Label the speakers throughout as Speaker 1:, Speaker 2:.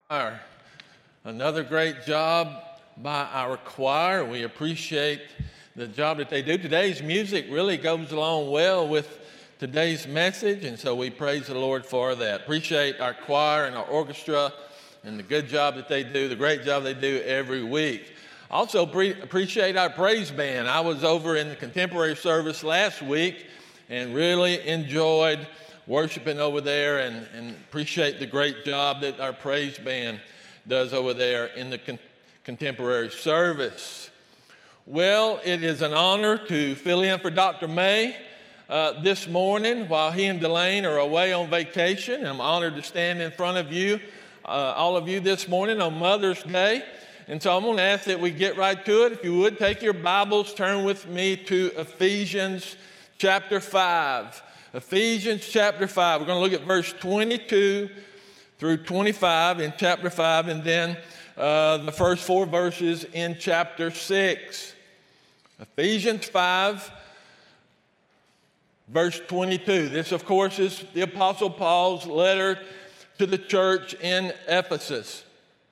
Speaker 1: choir. Another great job by our choir. We appreciate the job that they do. Today's music really goes along well with today's message, and so we praise the Lord for that. Appreciate our choir and our orchestra and the good job that they do, the great job they do every week. Also appreciate our praise band. I was over in the contemporary service last week and really enjoyed worshiping over there and appreciate the great job that our praise band does over there in the contemporary service. Well, it is an honor to fill in for Dr. May this morning while he and Delane are away on vacation. I'm honored to stand in front of you, all of you this morning on Mother's Day. And so I'm going to ask that we get right to it. If you would, take your Bibles, turn with me to Ephesians chapter 5. Ephesians chapter 5. We're going to look at verse 22 through 25 in chapter 5, and then the first 4 verses in chapter 6. Ephesians 5, verse 22. This, of course, is the Apostle Paul's letter to the church in Ephesus.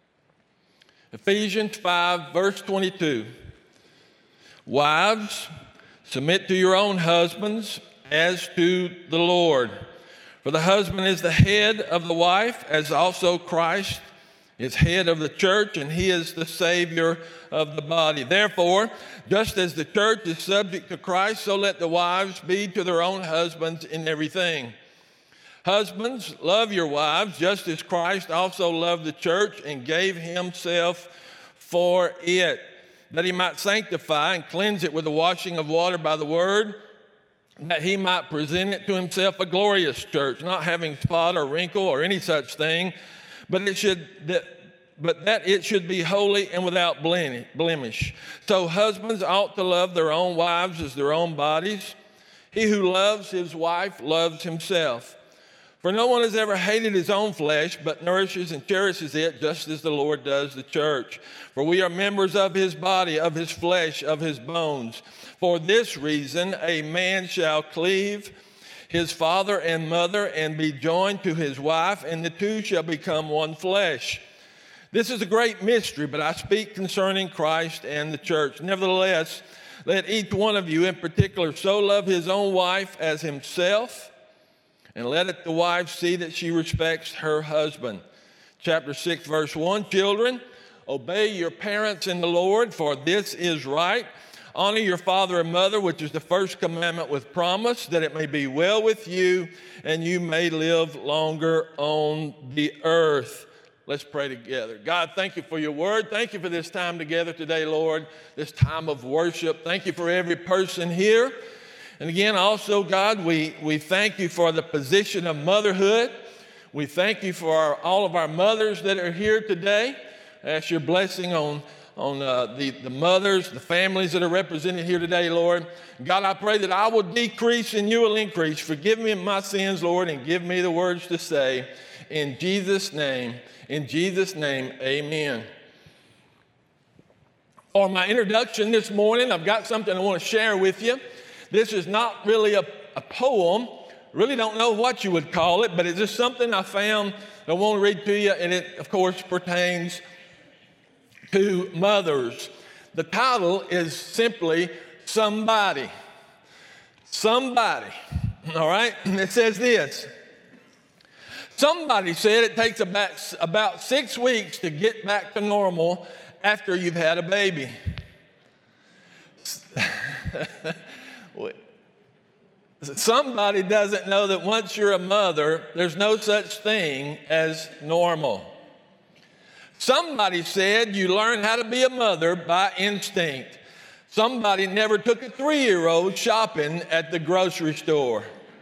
Speaker 1: Ephesians 5, verse 22. Wives, submit to your own husbands as to the Lord. For the husband is the head of the wife, as also Christ is head of the church, and he is the Savior of the body. Therefore, just as the church is subject to Christ, so let the wives be to their own husbands in everything. Husbands, love your wives, just as Christ also loved the church and gave himself for it, that he might sanctify and cleanse it with the washing of water by the word, that he might present it to himself a glorious church, not having spot or wrinkle or any such thing, but that it should be holy and without blemish. So husbands ought to love their own wives as their own bodies. He who loves his wife loves himself. For no one has ever hated his own flesh, but nourishes and cherishes it, just as the Lord does the church. For we are members of his body, of his flesh, of his bones. For this reason, a man shall cleave his father and mother and be joined to his wife, and the two shall become one flesh. This is a great mystery, but I speak concerning Christ and the church. Nevertheless, let each one of you in particular so love his own wife as himself, and let the wife see that she respects her husband. Chapter 6, verse 1, children, obey your parents in the Lord, for this is right. Honor your father and mother, which is the first commandment with promise, that it may be well with you and you may live longer on the earth. Let's pray together. God, thank you for your word. Thank you for this time together today, Lord, this time of worship. Thank you for every person here. And again, also, God, we thank you for the position of motherhood. We thank you for all of our mothers that are here today. I ask your blessing on the mothers, the families that are represented here today, Lord. God, I pray that I will decrease and you will increase. Forgive me of my sins, Lord, and give me the words to say. In Jesus' name, amen. For my introduction this morning, I've got something I want to share with you. This is not really a poem. Really don't know what you would call it, but it's just something I found that I want to read to you, and it, of course, pertains to mothers. The title is simply Somebody. Somebody. All right? And it says this. Somebody said it takes about 6 weeks to get back to normal after you've had a baby. Somebody doesn't know that once you're a mother, there's no such thing as normal. Somebody said you learn how to be a mother by instinct. Somebody never took a 3-year-old shopping at the grocery store.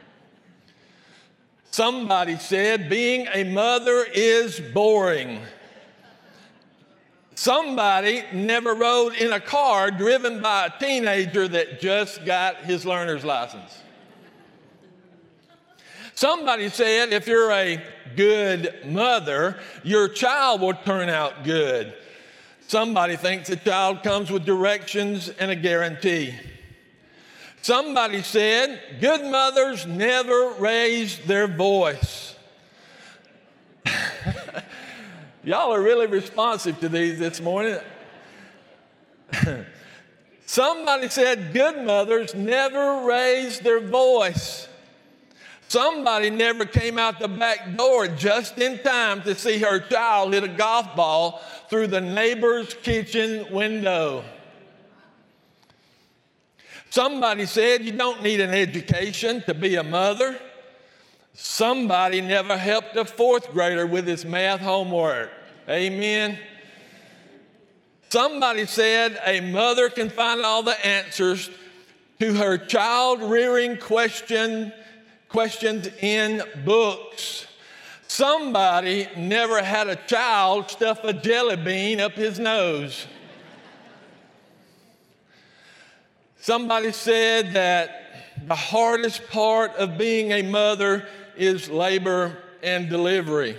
Speaker 1: Somebody said being a mother is boring. Somebody never rode in a car driven by a teenager that just got his learner's license. Somebody said if you're a good mother, your child will turn out good. Somebody thinks a child comes with directions and a guarantee. Somebody said good mothers never raise their voice. Y'all are really responsive to these this morning. Somebody said good mothers never raise their voice. Somebody never came out the back door just in time to see her child hit a golf ball through the neighbor's kitchen window. Somebody said you don't need an education to be a mother. Somebody never helped a fourth grader with his math homework. Amen. Somebody said a mother can find all the answers to her child-rearing questions in books. Somebody never had a child stuff a jelly bean up his nose. Somebody said that the hardest part of being a mother is labor and delivery.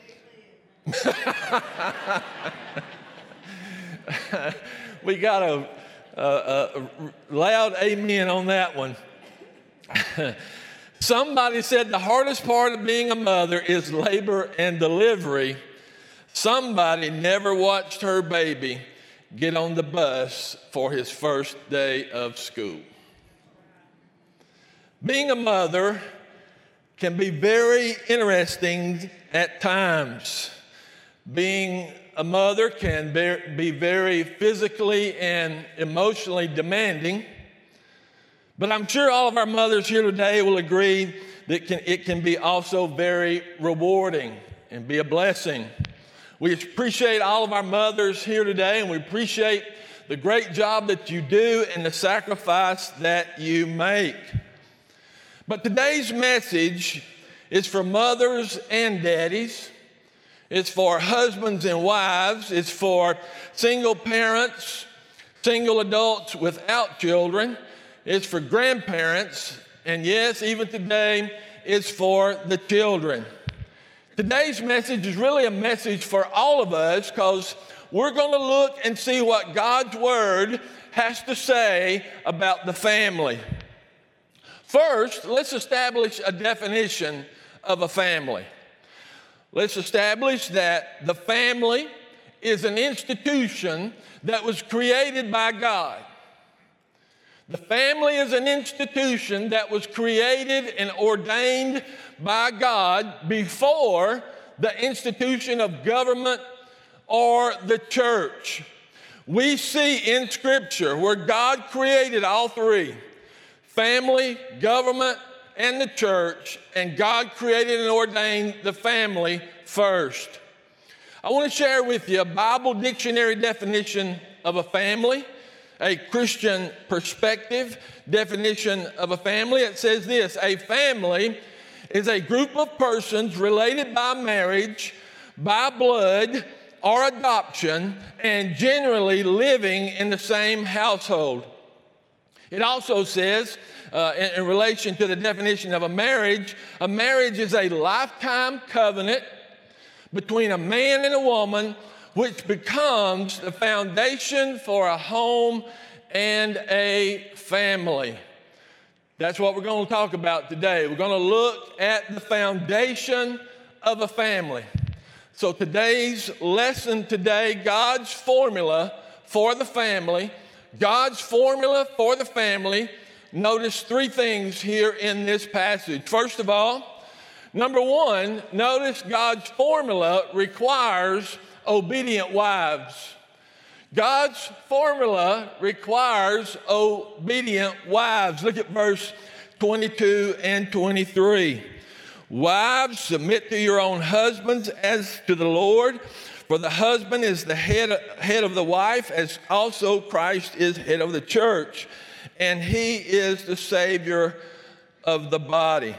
Speaker 1: We got a loud amen on that one. Somebody said the hardest part of being a mother is labor and delivery. Somebody never watched her baby get on the bus for his first day of school. Being a mother can be very interesting at times. Being a mother can be very physically and emotionally demanding. But I'm sure all of our mothers here today will agree that it can be also very rewarding and be a blessing. We appreciate all of our mothers here today, and we appreciate the great job that you do and the sacrifice that you make. But today's message is for mothers and daddies. It's for husbands and wives. It's for single parents, single adults without children. It's for grandparents. And yes, even today, it's for the children. Today's message is really a message for all of us because we're going to look and see what God's Word has to say about the family. First, let's establish a definition of a family. Let's establish that the family is an institution that was created by God. The family is an institution that was created and ordained by God before the institution of government or the church. We see in Scripture where God created all three, family, government, and the church, and God created and ordained the family first. I want to share with you a Bible dictionary definition of a family, a Christian perspective definition of a family. It says this: a family is a group of persons related by marriage, by blood, or adoption, and generally living in the same household. It also says, in relation to the definition of a marriage is a lifetime covenant between a man and a woman, which becomes the foundation for a home and a family. That's what we're going to talk about today. We're going to look at the foundation of a family. So today's lesson today, God's formula for the family. God's formula for the family. Notice three things here in this passage. First of all, number one, notice God's formula requires obedient wives. God's formula requires obedient wives. Look at verse 22 and 23. Wives, submit to your own husbands as to the Lord, for the husband is the head of the wife, as also Christ is head of the church, and he is the Savior of the body.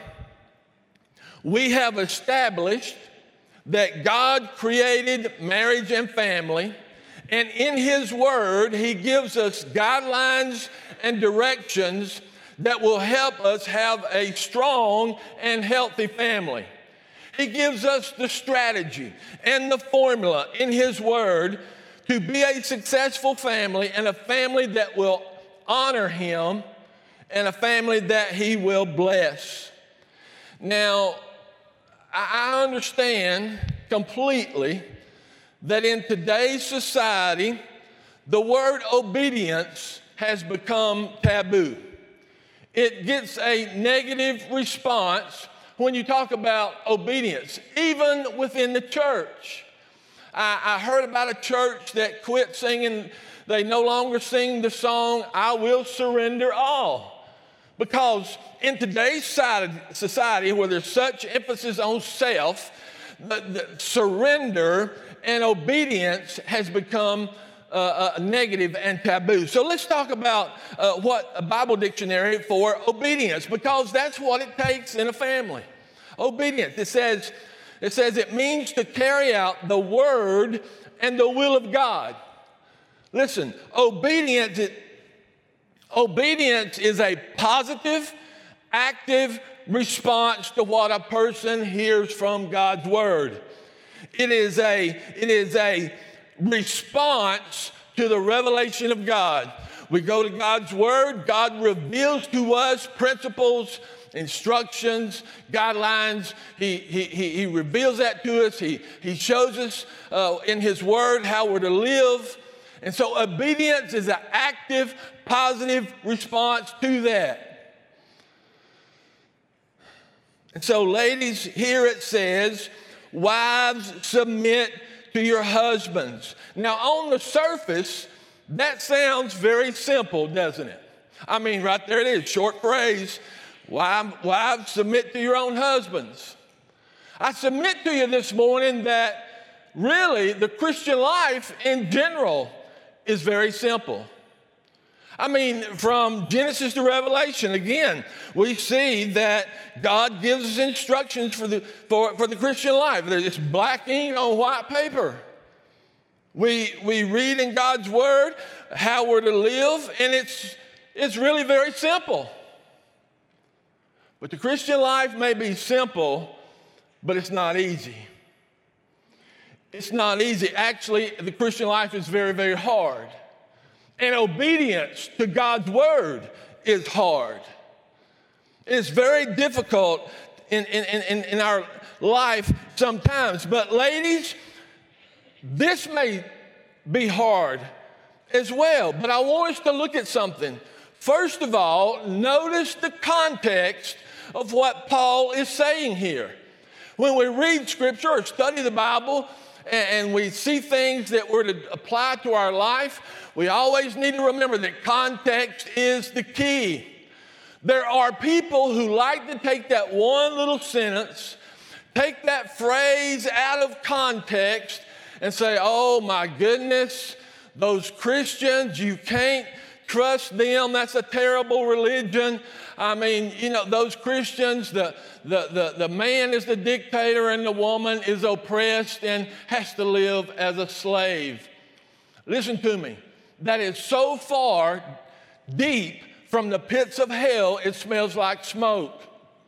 Speaker 1: We have established that God created marriage and family, and in His Word, He gives us guidelines and directions that will help us have a strong and healthy family. He gives us the strategy and the formula in His Word to be a successful family, and a family that will honor Him, and a family that He will bless. Now, I understand completely that in today's society, the word obedience has become taboo. It gets a negative response when you talk about obedience, even within the church. I heard about a church that quit singing. They no longer sing the song, "I Will Surrender All." Because in today's society where there's such emphasis on self, the surrender and obedience has become negative and taboo. So let's talk about what a Bible dictionary for obedience, because that's what it takes in a family. Obedience. It says it means to carry out the word and the will of God. Listen, obedience is a positive, active response to what a person hears from God's word. It is a response to the revelation of God. We go to God's word. God reveals to us principles, instructions, guidelines. He reveals that to us. He shows us in his word how we're to live. And so obedience is an active, positive response to that. And so, ladies, here it says, wives, submit to your husbands. Now, on the surface, that sounds very simple, doesn't it? I mean, right there it is, short phrase. Wives, submit to your own husbands. I submit to you this morning that really the Christian life in general is very simple. I mean, from Genesis to Revelation, again, we see that God gives us instructions for the Christian life. It's black ink on white paper. We read in God's word how we're to live, and it's really very simple. But the Christian life may be simple, but it's not easy. It's not easy. Actually, the Christian life is very, very hard. And obedience to God's word is hard. It's very difficult in our life sometimes. But ladies, this may be hard as well. But I want us to look at something. First of all, notice the context of what Paul is saying here. When we read Scripture or study the Bible and we see things that we're to apply to our life, we always need to remember that context is the key. There are people who like to take that one little sentence, take that phrase out of context and say, oh my goodness, those Christians, you can't trust them. That's a terrible religion. I mean, those Christians, the man is the dictator and the woman is oppressed and has to live as a slave. Listen to me. That is so far deep from the pits of hell, it smells like smoke.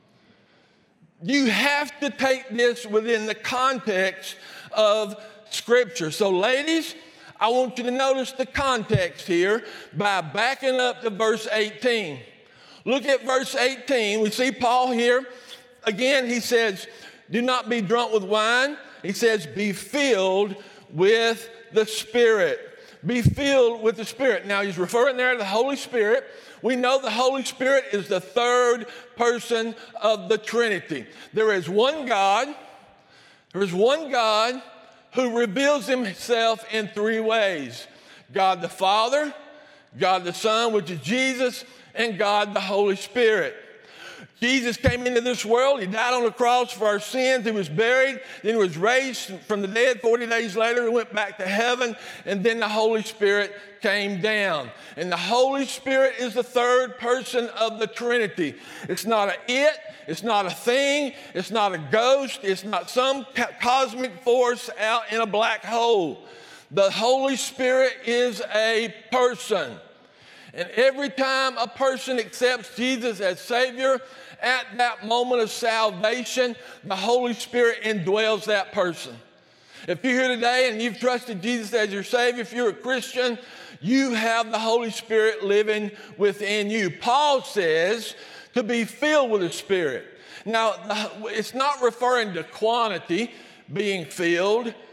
Speaker 1: You have to take this within the context of Scripture. So, ladies, I want you to notice the context here by backing up to verse 18. Look at verse 18. We see Paul here. Again, he says, do not be drunk with wine. He says, be filled with the Spirit. Be filled with the Spirit. Now, he's referring there to the Holy Spirit. We know the Holy Spirit is the third person of the Trinity. There is one God. There is one God who reveals himself in three ways. God the Father, God the Son, which is Jesus, and God the Holy Spirit. Jesus came into this world. He died on the cross for our sins. He was buried. Then he was raised from the dead. 40 days later, he went back to heaven. And then the Holy Spirit came down. And the Holy Spirit is the third person of the Trinity. It's not an it. It's not a thing. It's not a ghost. It's not some cosmic force out in a black hole. The Holy Spirit is a person. And every time a person accepts Jesus as Savior, at that moment of salvation, the Holy Spirit indwells that person. If you're here today and you've trusted Jesus as your Savior, if you're a Christian, you have the Holy Spirit living within you. Paul says to be filled with the Spirit. Now, it's not referring to quantity being filled.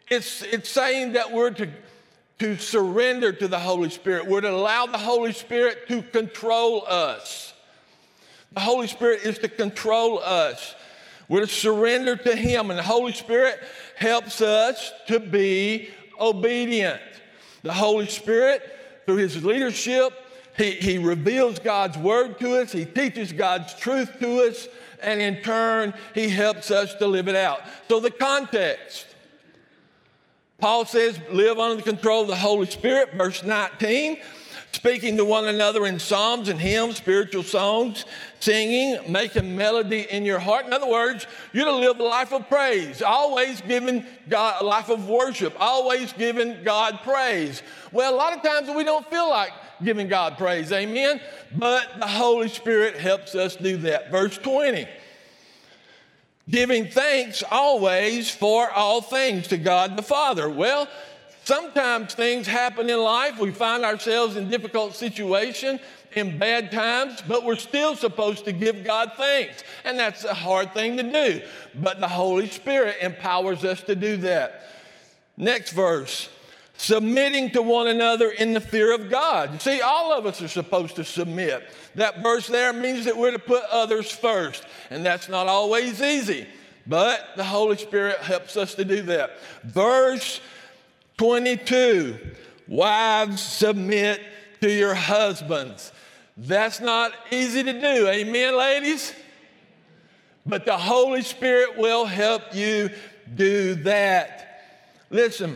Speaker 1: It's saying that we're to surrender to the Holy Spirit. We're to allow the Holy Spirit to control us. The Holy Spirit is to control us. We're to surrender to Him, and the Holy Spirit helps us to be obedient. The Holy Spirit, through His leadership, He reveals God's Word to us. He teaches God's truth to us, and in turn, He helps us to live it out. So the context. Paul says, live under the control of the Holy Spirit, verse 19, speaking to one another in psalms and hymns, spiritual songs, singing, making melody in your heart. In other words, you're to live a life of praise, always giving God a life of worship, always giving God praise. Well, a lot of times we don't feel like giving God praise, amen? But the Holy Spirit helps us do that. Verse 20. Giving thanks always for all things to God the Father. Well, sometimes things happen in life. We find ourselves in difficult situations, in bad times, but we're still supposed to give God thanks. And that's a hard thing to do. But the Holy Spirit empowers us to do that. Next verse. Submitting to one another in the fear of God. See, all of us are supposed to submit. That verse there means that we're to put others first, and that's not always easy, but the Holy Spirit helps us to do that. Verse 22, wives, submit to your husbands. That's not easy to do, amen, ladies? But the Holy Spirit will help you do that. Listen.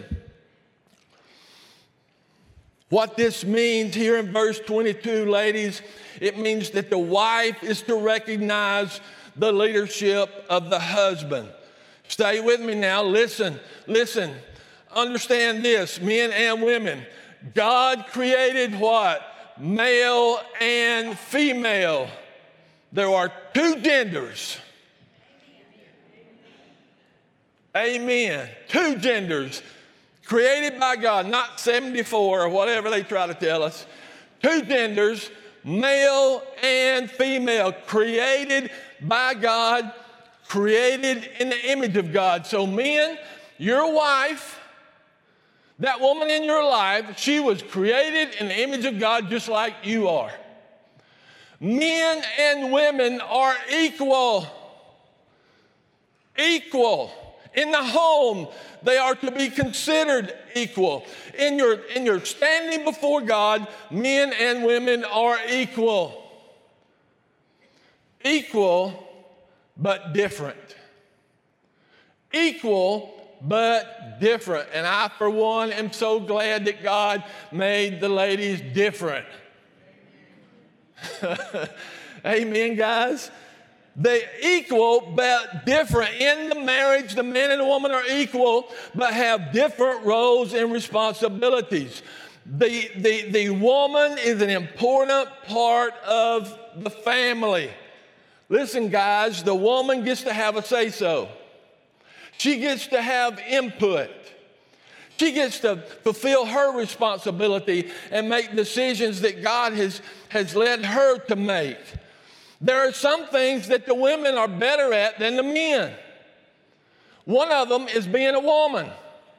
Speaker 1: What this means here in verse 22, ladies, it means that the wife is to recognize the leadership of the husband. Stay with me now. Listen. Understand this, men and women. God created what? Male and female. There are two genders. Amen. Two genders. Created by God, not 74 or whatever they try to tell us. Two genders, male and female, created by God, created in the image of God. So men, your wife, that woman in your life, she was created in the image of God just like you are. Men and women are equal. Equal. In the home, they are to be considered equal. In your standing before God, men and women are equal. Equal, but different. Equal, but different. And I, for one, am so glad that God made the ladies different. Amen, guys? They're equal but different. In the marriage, the man and the woman are equal but have different roles and responsibilities. The woman is an important part of the family. Listen, guys, the woman gets to have a say-so. She gets to have input. She gets to fulfill her responsibility and make decisions that God has led her to make. There are some things that the women are better at than the men. One of them is being a woman.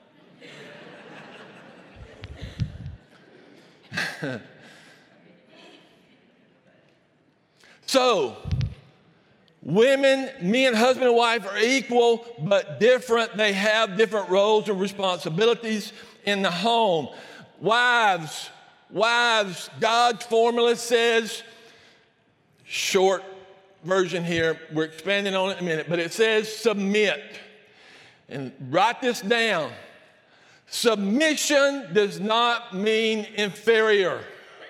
Speaker 1: So, women, men, husband and wife are equal but different. They have different roles and responsibilities in the home. Wives, God's formula says, short version here, we're expanding on it in a minute, but it says submit. And write this down. Submission does not mean inferior.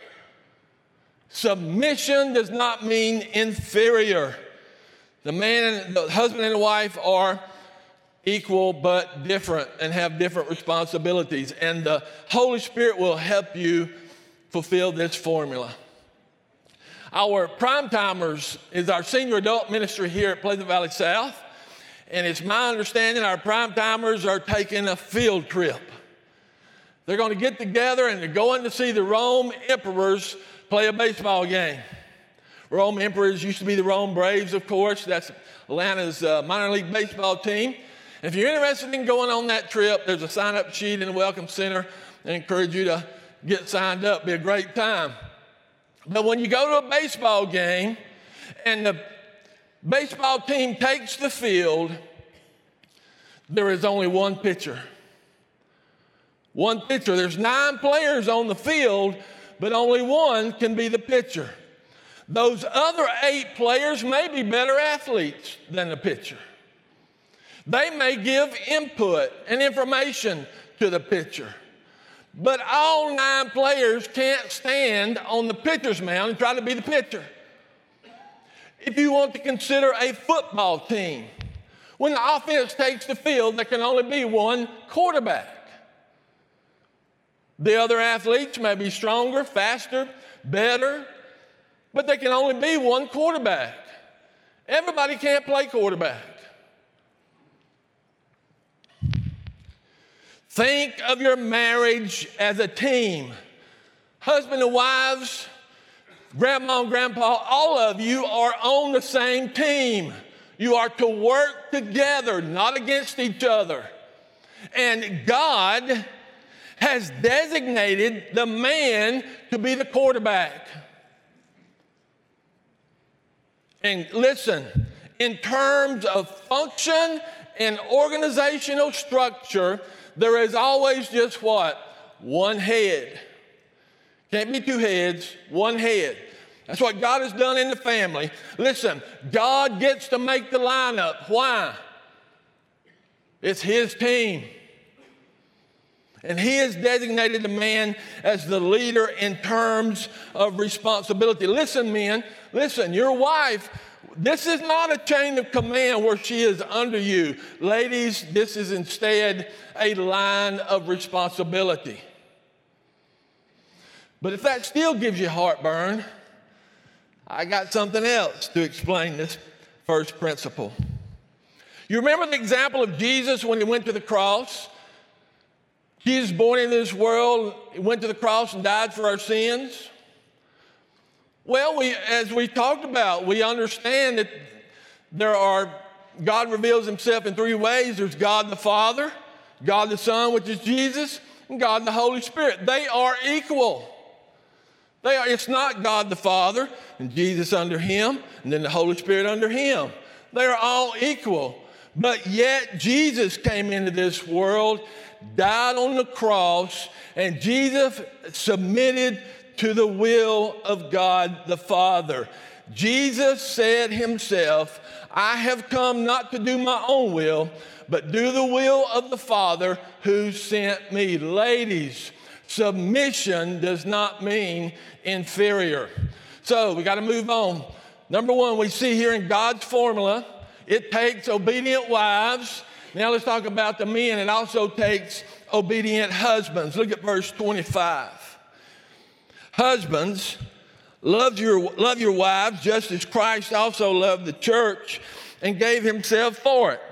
Speaker 1: Submission does not mean inferior. The husband and the wife are equal but different and have different responsibilities. And the Holy Spirit will help you fulfill this formula. Our Prime Timers is our senior adult ministry here at Pleasant Valley South. And it's my understanding our Prime Timers are taking a field trip. They're going to get together and they're going to see the Rome Emperors play a baseball game. Rome Emperors used to be the Rome Braves, of course. That's Atlanta's minor league baseball team. If you're interested in going on that trip, there's a sign-up sheet in the Welcome Center. I encourage you to get signed up. It'll be a great time. But when you go to a baseball game and the baseball team takes the field, there is only one pitcher. One pitcher. There's 9 players on the field, but only one can be the pitcher. Those other 8 players may be better athletes than the pitcher. They may give input and information to the pitcher. But all 9 players can't stand on the pitcher's mound and try to be the pitcher. If you want to consider a football team, when the offense takes the field, there can only be one quarterback. The other athletes may be stronger, faster, better, but there can only be one quarterback. Everybody can't play quarterback. Think of your marriage as a team. Husband and wives, grandma and grandpa, all of you are on the same team. You are to work together, not against each other. And God has designated the man to be the quarterback. And listen, in terms of function and organizational structure, there is always just what? One head. Can't be 2 heads, one head. That's what God has done in the family. Listen, God gets to make the lineup. Why? It's his team. And he has designated the man as the leader in terms of responsibility. Listen, men, listen, your wife, this is not a chain of command where she is under you. Ladies, this is instead a line of responsibility. But if that still gives you heartburn, I got something else to explain this first principle. You remember the example of Jesus when he went to the cross? Jesus born in this world, he went to the cross and died for our sins. Well, as we talked about, we understand that God reveals himself in 3 ways. There's God the Father, God the Son, which is Jesus, and God the Holy Spirit. They are equal. It's not God the Father and Jesus under him, and then the Holy Spirit under him. They're all equal. But yet Jesus came into this world, died on the cross, and Jesus submitted to the will of God the Father. Jesus said himself, I have come not to do my own will, but do the will of the Father who sent me. Ladies, submission does not mean inferior. So we got to move on. Number 1, we see here in God's formula, it takes obedient wives. Now let's talk about the men. It also takes obedient husbands. Look at verse 25. Husbands, love your wives just as Christ also loved the church and gave himself for it.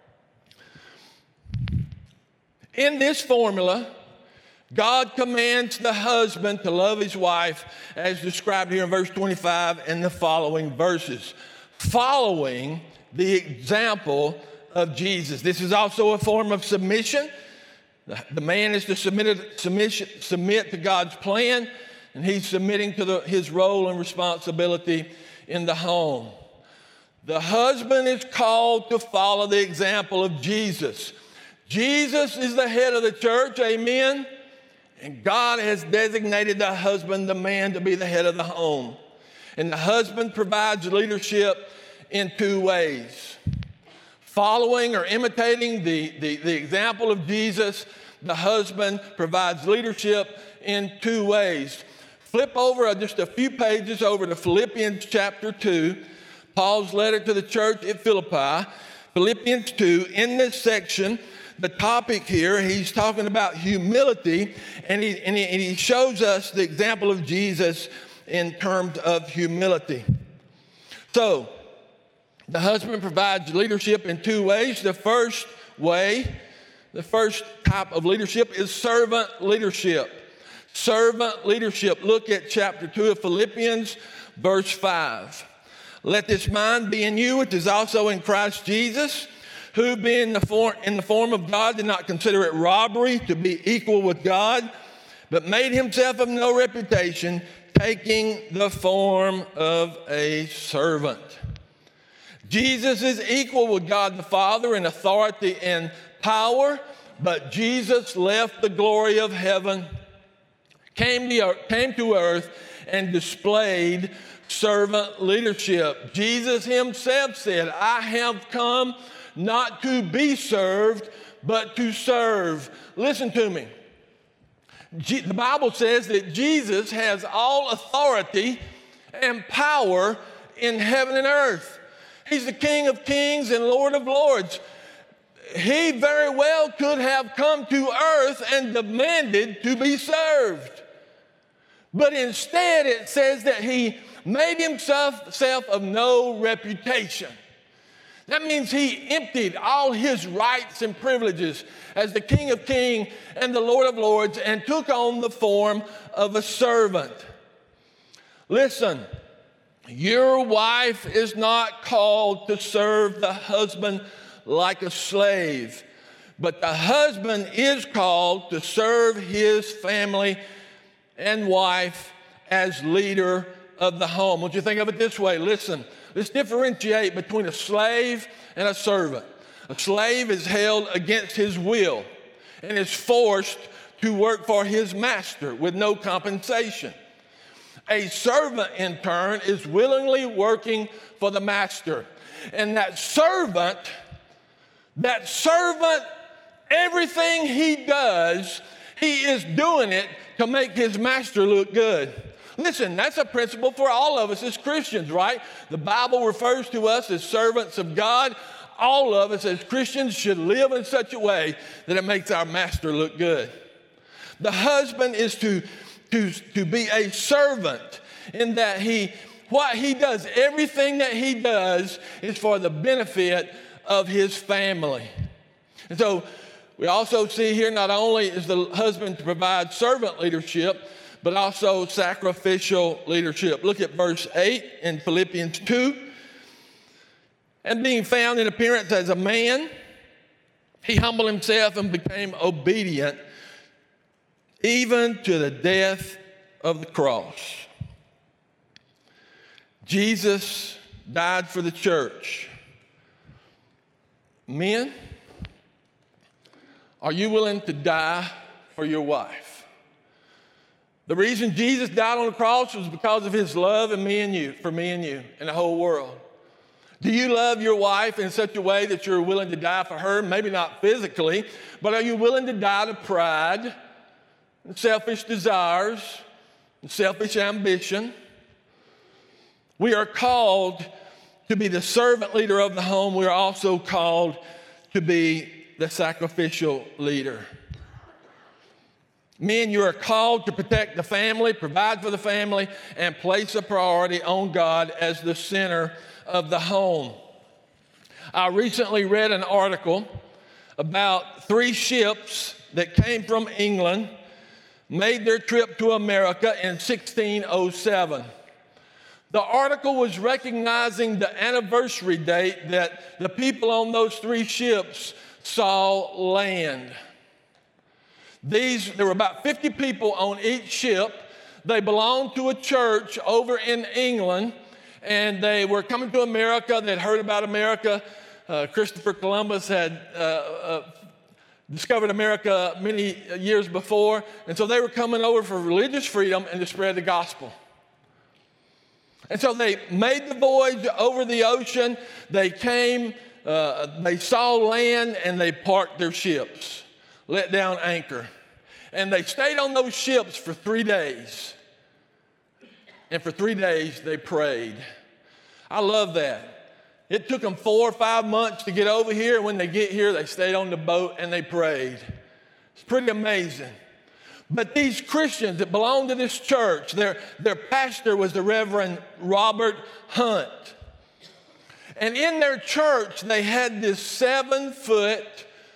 Speaker 1: In this formula, God commands the husband to love his wife as described here in verse 25 and the following verses, following the example of Jesus. This is also a form of submission. The man is to submit to God's plan, and he's submitting to his role and responsibility in the home. The husband is called to follow the example of Jesus. Jesus is the head of the church, amen? And God has designated the husband, the man, to be the head of the home. And the husband provides leadership in 2 ways. Following or imitating the example of Jesus, the husband provides leadership in 2 ways. Flip over just a few pages over to Philippians chapter 2, Paul's letter to the church at Philippi. Philippians 2, in this section, the topic here, he's talking about humility, and he shows us the example of Jesus in terms of humility. So, the husband provides leadership in 2 ways. The first type of leadership is servant leadership. Servant leadership. Look at chapter 2 of Philippians, verse 5. Let this mind be in you, which is also in Christ Jesus, who being in the form of God did not consider it robbery to be equal with God, but made himself of no reputation, taking the form of a servant. Jesus is equal with God the Father in authority and power, but Jesus left the glory of heaven, came to earth, and displayed servant leadership. Jesus himself said, I have come not to be served, but to serve. Listen to me. The Bible says that Jesus has all authority and power in heaven and earth. He's the King of kings and Lord of lords. He very well could have come to earth and demanded to be served. But instead it says that he made himself of no reputation. That means he emptied all his rights and privileges as the King of kings and the Lord of lords and took on the form of a servant. Listen, your wife is not called to serve the husband like a slave, but the husband is called to serve his family and wife as leader of the home. Won't you think of it this way? Listen, let's differentiate between a slave and a servant. A slave is held against his will and is forced to work for his master with no compensation. A servant, in turn, is willingly working for the master. And that servant, everything he does, he is doing it to make his master look good. Listen, that's a principle for all of us as Christians, right? The Bible refers to us as servants of God. All of us as Christians should live in such a way that it makes our master look good. The husband is to be a servant in that what he does, everything that he does is for the benefit of his family. And so we also see here not only is the husband to provide servant leadership, but also sacrificial leadership. Look at verse 8 in Philippians 2. And being found in appearance as a man, he humbled himself and became obedient, even to the death of the cross. Jesus died for the church. Men, are you willing to die for your wife? The reason Jesus died on the cross was because of his love for me and you, and the whole world. Do you love your wife in such a way that you're willing to die for her? Maybe not physically, but are you willing to die to pride, and selfish desires, and selfish ambition? We are called to be the servant leader of the home. We are also called to be the sacrificial leader. Men, you are called to protect the family, provide for the family, and place a priority on God as the center of the home. I recently read an article about 3 ships that came from England, made their trip to America in 1607. The article was recognizing the anniversary date that the people on those 3 ships saw land. There were about 50 people on each ship. They belonged to a church over in England, and they were coming to America. They'd heard about America. Christopher Columbus had discovered America many years before, and so they were coming over for religious freedom and to spread the gospel. And so they made the voyage over the ocean. They came, they saw land, and they parked their ships, let down anchor. And they stayed on those ships for 3 days. And for 3 days, they prayed. I love that. It took them 4 or 5 months to get over here. When they get here, they stayed on the boat and they prayed. It's pretty amazing. But these Christians that belonged to this church, their pastor was the Reverend Robert Hunt. And in their church, they had this 7-foot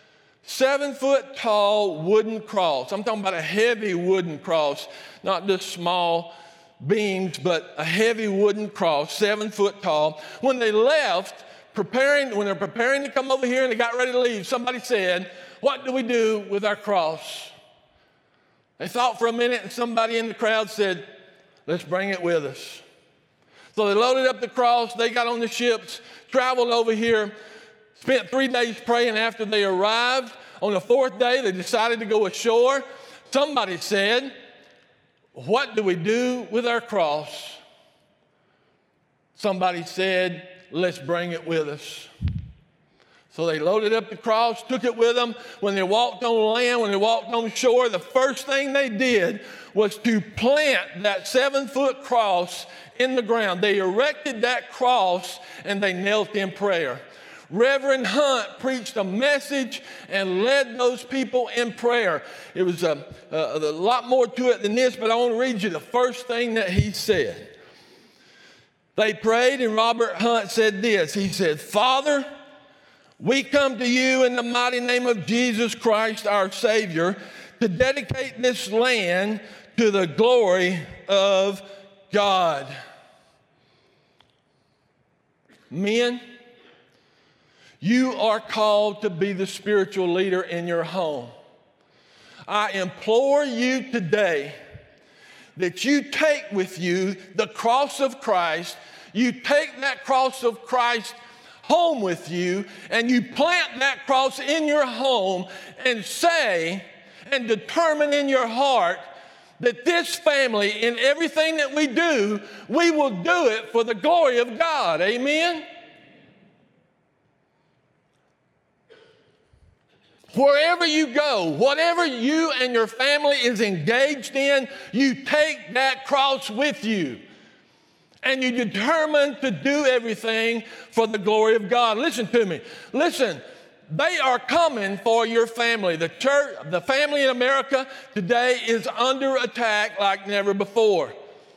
Speaker 1: tall wooden cross. I'm talking about a heavy wooden cross, not just small beams, but a heavy wooden cross, 7 foot tall. When they left, when they're preparing to come over here and they got ready to leave, somebody said, "What do we do with our cross?" They thought for a minute, and somebody in the crowd said, "Let's bring it with us." So they loaded up the cross, they got on the ships, traveled over here, spent 3 days praying. After they arrived, on the 4th day, they decided to go ashore. Somebody said, "What do we do with our cross?" Somebody said, "Let's bring it with us." So they loaded up the cross, took it with them. When they walked on land, when they walked on shore, the first thing they did was to plant that 7-foot cross in the ground. They erected that cross and they knelt in prayer. Reverend Hunt preached a message and led those people in prayer. It was a lot more to it than this, but I want to read you the first thing that he said. They prayed, and Robert Hunt said this. He said, "Father, we come to you in the mighty name of Jesus Christ, our Savior, to dedicate this land to the glory of God." Men, you are called to be the spiritual leader in your home. I implore you today that you take with you the cross of Christ. You take that cross of Christ home with you, and you plant that cross in your home and say and determine in your heart that this family, in everything that we do, we will do it for the glory of God. Amen? Wherever you go, whatever you and your family is engaged in, you take that cross with you. And you determine to do everything for the glory of God. Listen to me. Listen, they are coming for your family. The church, the family in America today is under attack like never before.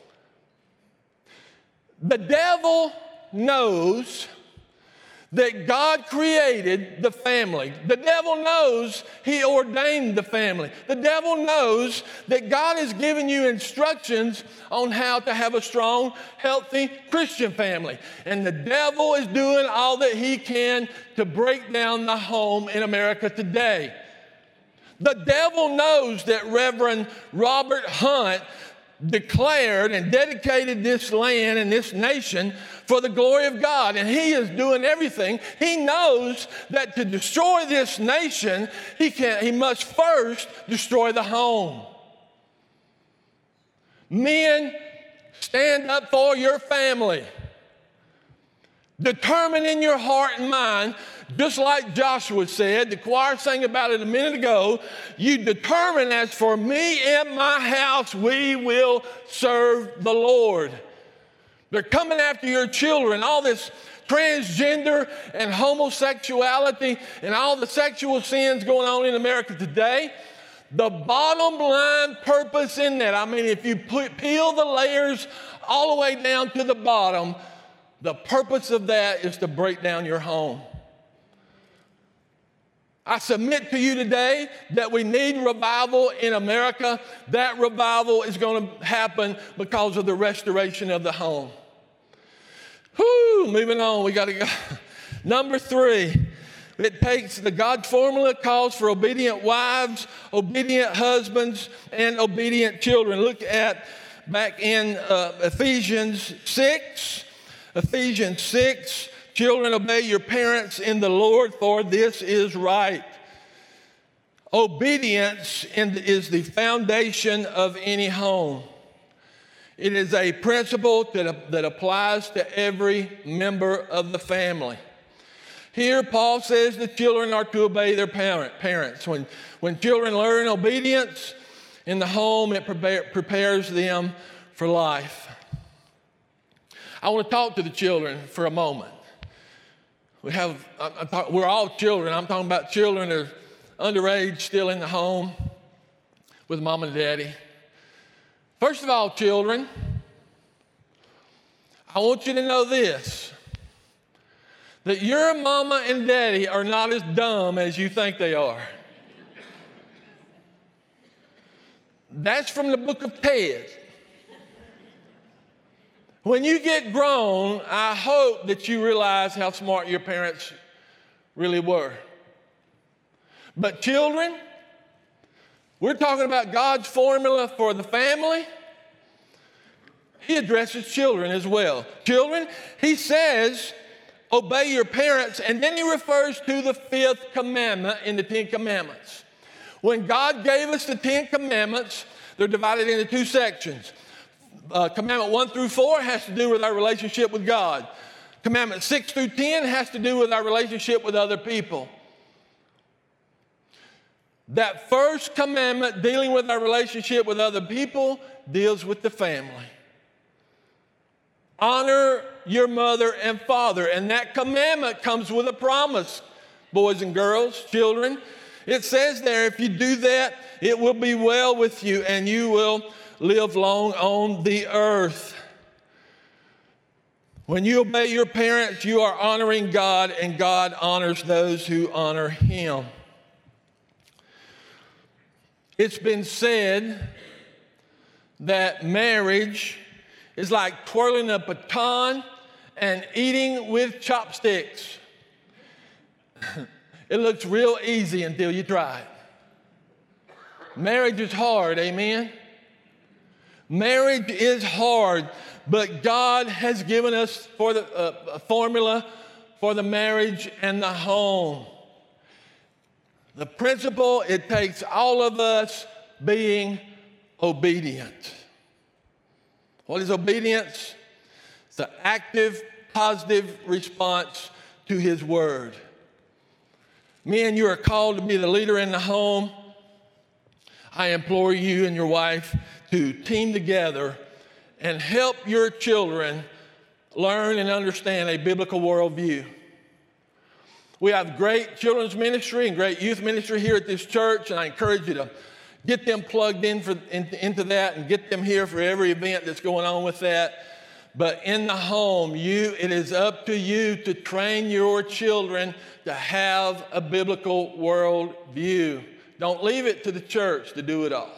Speaker 1: The devil knows that God created the family. The devil knows he ordained the family. The devil knows that God has given you instructions on how to have a strong, healthy Christian family. And the devil is doing all that he can to break down the home in America today. The devil knows that Reverend Robert Hunt declared and dedicated this land and this nation for the glory of God, and he is doing everything. He knows that to destroy this nation, he must first destroy the home. Men, stand up for your family. Determine in your heart and mind, just like Joshua said, the choir sang about it a minute ago, you determine, as for me and my house, we will serve the Lord. They're coming after your children, all this transgender and homosexuality and all the sexual sins going on in America today. The bottom line purpose in that, I mean, if you peel the layers all the way down to the bottom, the purpose of that is to break down your home. I submit to you today that we need revival in America. That revival is going to happen because of the restoration of the home. Moving on, we got to go. Number 3, it takes the God formula calls for obedient wives, obedient husbands, and obedient children. Look at back in Ephesians 6. Ephesians 6, children, obey your parents in the Lord, for this is right. Obedience is the foundation of any home. It is a principle that applies to every member of the family. Here, Paul says the children are to obey their parents. When children learn obedience in the home, it prepares them for life. I want to talk to the children for a moment. We're all children. I'm talking about children that are underage, still in the home with mom and daddy. First of all, children, I want you to know this, that your mama and daddy are not as dumb as you think they are. That's from the book of Ted. When you get grown, I hope that you realize how smart your parents really were. But children, we're talking about God's formula for the family. He addresses children as well. Children, he says, obey your parents, and then he refers to the 5th commandment in the 10 commandments. When God gave us the 10 commandments, they're divided into 2 sections. Commandment 1 through 4 has to do with our relationship with God. Commandment 6 through 10 has to do with our relationship with other people. That first commandment dealing with our relationship with other people deals with the family. Honor your mother and father. And that commandment comes with a promise, boys and girls, children. It says there, if you do that, it will be well with you and you will live long on the earth. When you obey your parents, you are honoring God, and God honors those who honor him. It's been said that marriage is like twirling a baton and eating with chopsticks. It looks real easy until you try it. Marriage is hard, amen? Marriage is hard, but God has given us a formula for the marriage and the home. The principle, it takes all of us being obedient. What is obedience? It's the active, positive response to his word. Men, you are called to be the leader in the home. I implore you and your wife to team together and help your children learn and understand a biblical worldview. We have great children's ministry and great youth ministry here at this church, and I encourage you to get them plugged into that and get them here for every event that's going on with that. But in the home, it is up to you to train your children to have a biblical worldview. Don't leave it to the church to do it all.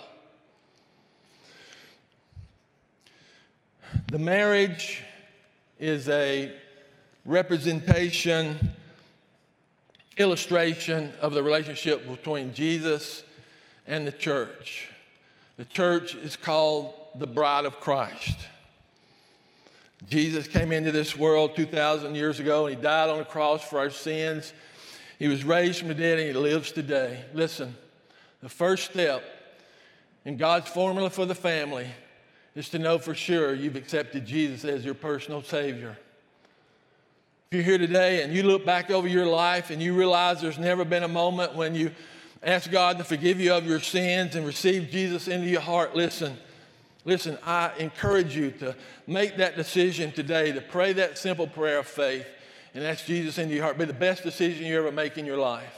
Speaker 1: The marriage is a representation, illustration of the relationship between Jesus and the church. The church is called the bride of Christ. Jesus came into this world 2,000 years ago, and he died on the cross for our sins. He was raised from the dead, and he lives today. Listen, the first step in God's formula for the family is to know for sure you've accepted Jesus as your personal Savior. If you're here today and you look back over your life and you realize there's never been a moment when you ask God to forgive you of your sins and receive Jesus into your heart, listen, I encourage you to make that decision today, to pray that simple prayer of faith and ask Jesus into your heart. It'll be the best decision you ever make in your life.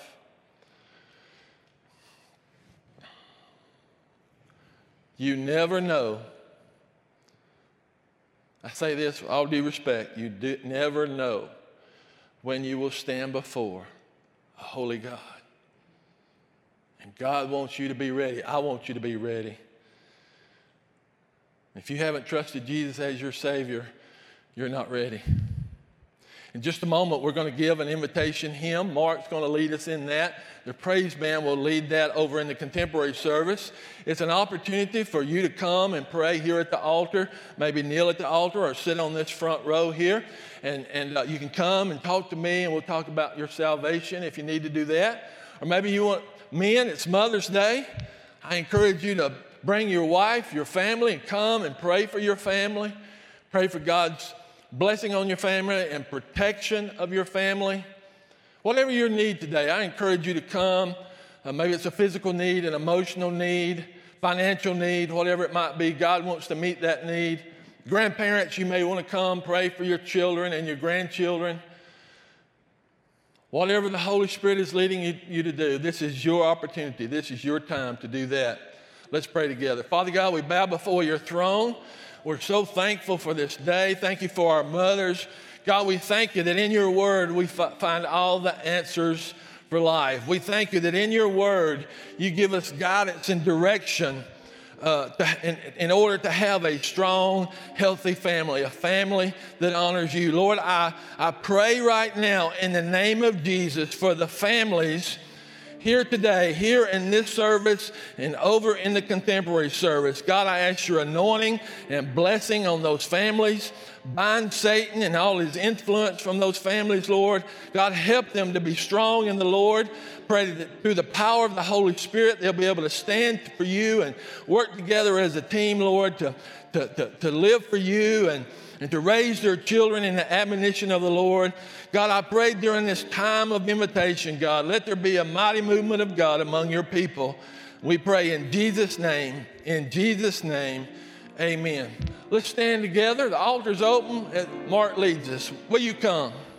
Speaker 1: You never know. I say this with all due respect. You never know when you will stand before a holy God. And God wants you to be ready. I want you to be ready. If you haven't trusted Jesus as your Savior, you're not ready. In just a moment, we're going to give an invitation hymn. Mark's going to lead us in that. The praise band will lead that over in the contemporary service. It's an opportunity for you to come and pray here at the altar, maybe kneel at the altar or sit on this front row here. And you can come and talk to me, and we'll talk about your salvation if you need to do that. Or maybe you want men, it's Mother's Day. I encourage you to bring your wife, your family, and come and pray for your family. Pray for God's blessing on your family and protection of your family. Whatever your need today, I encourage you to come. Maybe it's a physical need, an emotional need, financial need, whatever it might be. God wants to meet that need. Grandparents, you may want to come pray for your children and your grandchildren. Whatever the Holy Spirit is leading you to do, this is your opportunity. This is your time to do that. Let's pray together. Father God, we bow before your throne. We're so thankful for this day. Thank you for our mothers. God, we thank you that in your word we find all the answers for life. We thank you that in your word you give us guidance and direction in order to have a strong, healthy family, a family that honors you. Lord, I pray right now in the name of Jesus for the families here today, here in this service and over in the contemporary service. God, I ask your anointing and blessing on those families. Bind Satan and all his influence from those families, Lord. God, help them to be strong in the Lord. Pray that through the power of the Holy Spirit, they'll be able to stand for you and work together as a team, Lord, to live for you and to raise their children in the admonition of the Lord. God, I pray during this time of invitation, God, let there be a mighty movement of God among your people. We pray in Jesus' name, amen. Let's stand together. The altar's open. Mark leads us. Will you come?